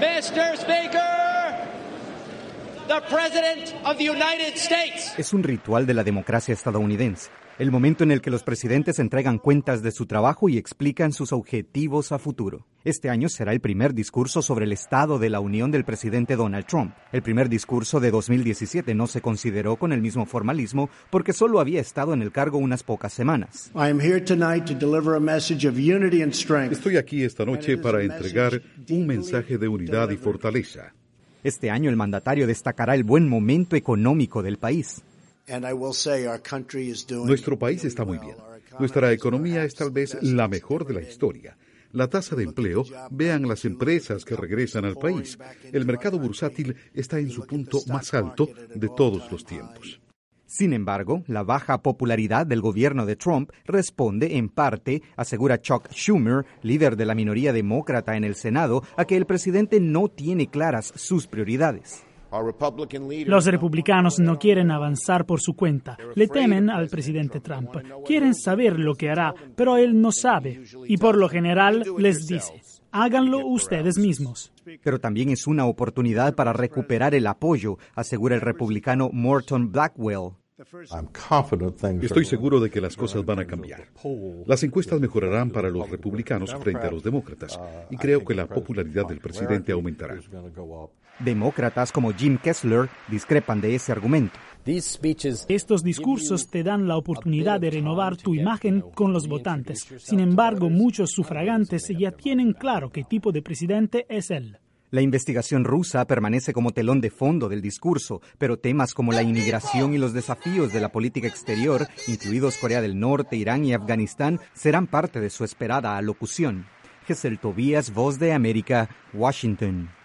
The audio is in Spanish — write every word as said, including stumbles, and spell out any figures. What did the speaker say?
mister Speaker, the President of the United States. Es un ritual de la democracia estadounidense. El momento en el que los presidentes entregan cuentas de su trabajo y explican sus objetivos a futuro. Este año será el primer discurso sobre el estado de la unión del presidente Donald Trump. El primer discurso de dos mil diecisiete no se consideró con el mismo formalismo porque solo había estado en el cargo unas pocas semanas. Estoy aquí esta noche para entregar un mensaje de unidad y fortaleza. Este año el mandatario destacará el buen momento económico del país. Nuestro país está muy bien. Nuestra economía es tal vez la mejor de la historia. La tasa de empleo, vean las empresas que regresan al país. El mercado bursátil está en su punto más alto de todos los tiempos. Sin embargo, la baja popularidad del gobierno de Trump responde, en parte, asegura Chuck Schumer, líder de la minoría demócrata en el Senado, a que el presidente no tiene claras sus prioridades. Los republicanos no quieren avanzar por su cuenta. Le temen al presidente Trump. Quieren saber lo que hará, pero él no sabe. Y por lo general les dice, háganlo ustedes mismos. Pero también es una oportunidad para recuperar el apoyo, asegura el republicano Morton Blackwell. Estoy seguro de que las cosas van a cambiar. Las encuestas mejorarán para los republicanos frente a los demócratas y creo que la popularidad del presidente aumentará. Demócratas como Jim Kessler discrepan de ese argumento. Estos discursos te dan la oportunidad de renovar tu imagen con los votantes. Sin embargo, muchos sufragantes ya tienen claro qué tipo de presidente es él. La investigación rusa permanece como telón de fondo del discurso, pero temas como la inmigración y los desafíos de la política exterior, incluidos Corea del Norte, Irán y Afganistán, serán parte de su esperada alocución. Gesell Tobías, Voz de América, Washington.